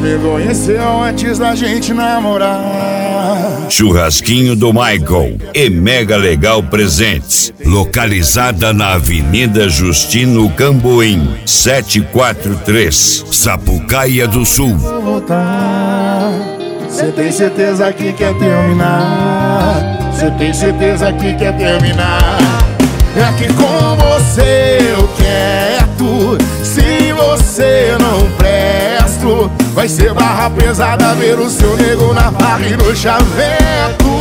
me conheceu antes da gente namorar. Churrasquinho do Michael e Mega Legal Presentes, localizada na Avenida Justino Camboim, 743, Sapucaia do Sul. Vou voltar. Cê tem certeza que quer terminar? Cê tem certeza que quer terminar? É que com você eu quero. Se você não presto, vai ser barra pesada ver o seu nego na barra e no chaveco.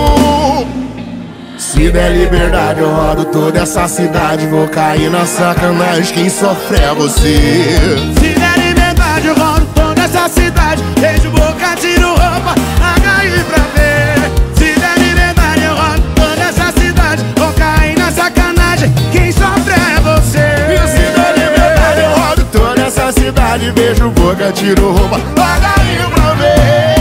Se der liberdade eu rodo toda essa cidade, vou cair na sacanagem, quem sofre é você. Se der liberdade eu rodo toda essa cidade, beijo, boca, tiro roupa, HI pra ver. Se der liberdade eu rodo toda essa cidade, vou cair na sacanagem, quem sofre é você. Se der liberdade eu rodo toda essa cidade, beijo, boca, tiro roupa, HI pra ver.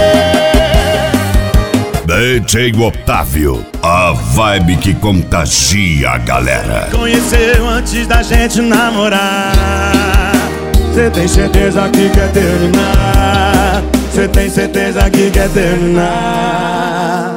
DJ Otávio, a vibe que contagia a galera. Conheceu antes da gente namorar. Cê tem certeza que quer terminar? Cê tem certeza que quer terminar?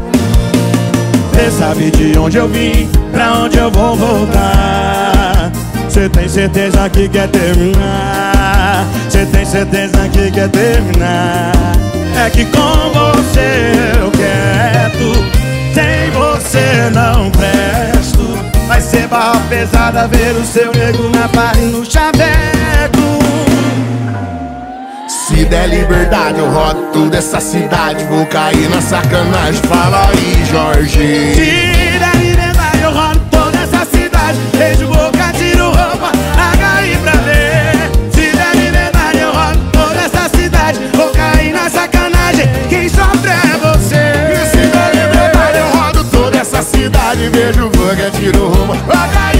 Cê sabe de onde eu vim, pra onde eu vou voltar. Cê tem certeza que quer terminar? Cê tem certeza que quer terminar? É que com você eu quero, sem você não presto. Vai ser barra pesada ver o seu nego na barra e no chaveco. Se der liberdade eu rodo toda essa cidade, vou cair na sacanagem, fala aí, Jorge. Se der liberdade eu rodo toda essa cidade, beijo, boca, tiro roupa, HI pra ver. Se der liberdade eu rodo toda essa cidade, vou cair na sacanagem, quem sofre é você. Se der liberdade eu rodo toda essa cidade, beijo, boca, tiro roupa, HI